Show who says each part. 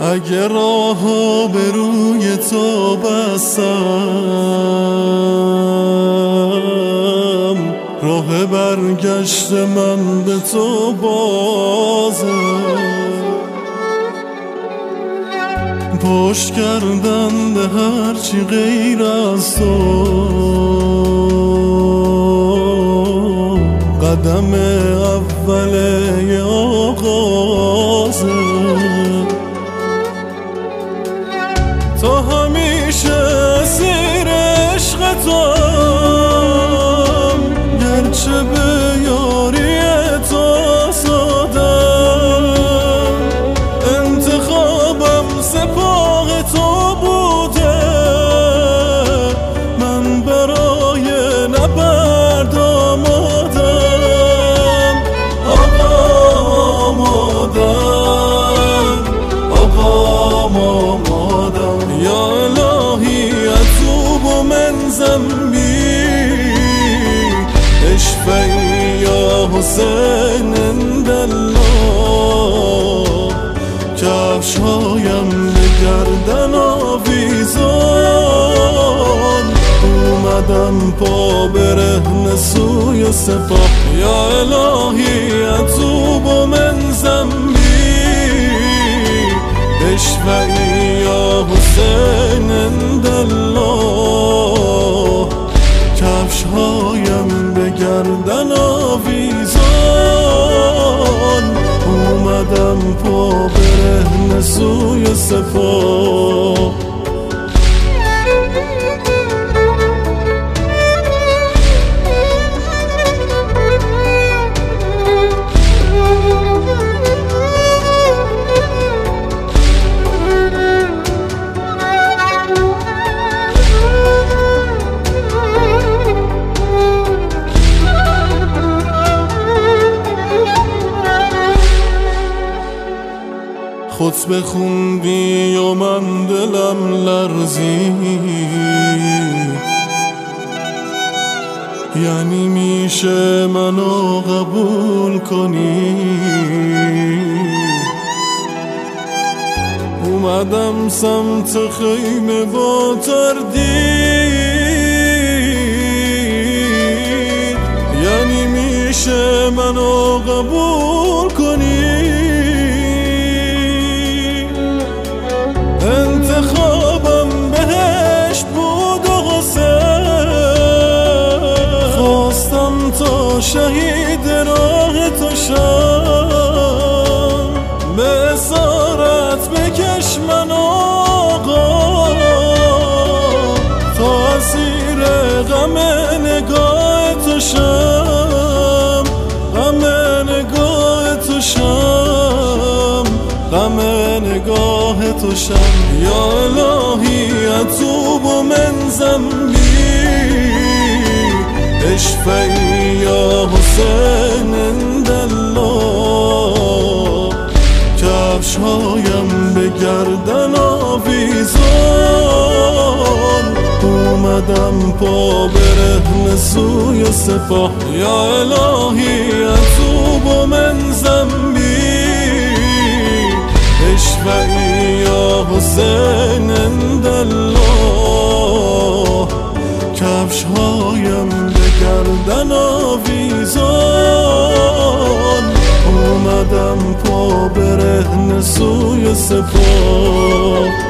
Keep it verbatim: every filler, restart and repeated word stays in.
Speaker 1: اگه راهو به روی تو بستم، راه برگشت من به تو بازه. پشت کردن به هرچی غیر از تو، قدم اوله آغازه. تو همیشه اسیر عشق توام، گرچه به یاری تو سادم. انتخابم سپاه تو بوده، من برای نبرد آمادم. آقا آمادم، آقا آمادم. یا الهی اتوب من ذنبی، اشفعی یا حسین عند الله. کفش هایم به گردن آویزان، اومدم پا برهنه سوی سپاه. یا الهی اتوب من ذنبی، اشفعی یا حسین عند الله. کفش هایم به گردن آویزان، اومدم پا برهنه سوی سپاه. خود بخوندی و من دلم لرزی، یعنی میشه منو قبول کنی. اومدم سمت خیمه با تردید، یعنی میشه منو قبول کنی. انتخابم بهشت بود و حسین، خواستم تا شهید راه تو شم. به اسارت بکش من آقا، تا اسیر غم نگاه تو شم. غم نگاه تو شم، غم نگاه تو شم. یا الهی اتوب من ذنبی، اشفعی یا حسین عند الله. کفش هایم به گردن آویزان، اومدم پا برهنه سوی سپاه. یا الهی اتوب من ذنبی، اشفعی یا حسین عند الله. کفش هایم به گردن آویزان، اومدم پا برهنه سوی سپاه.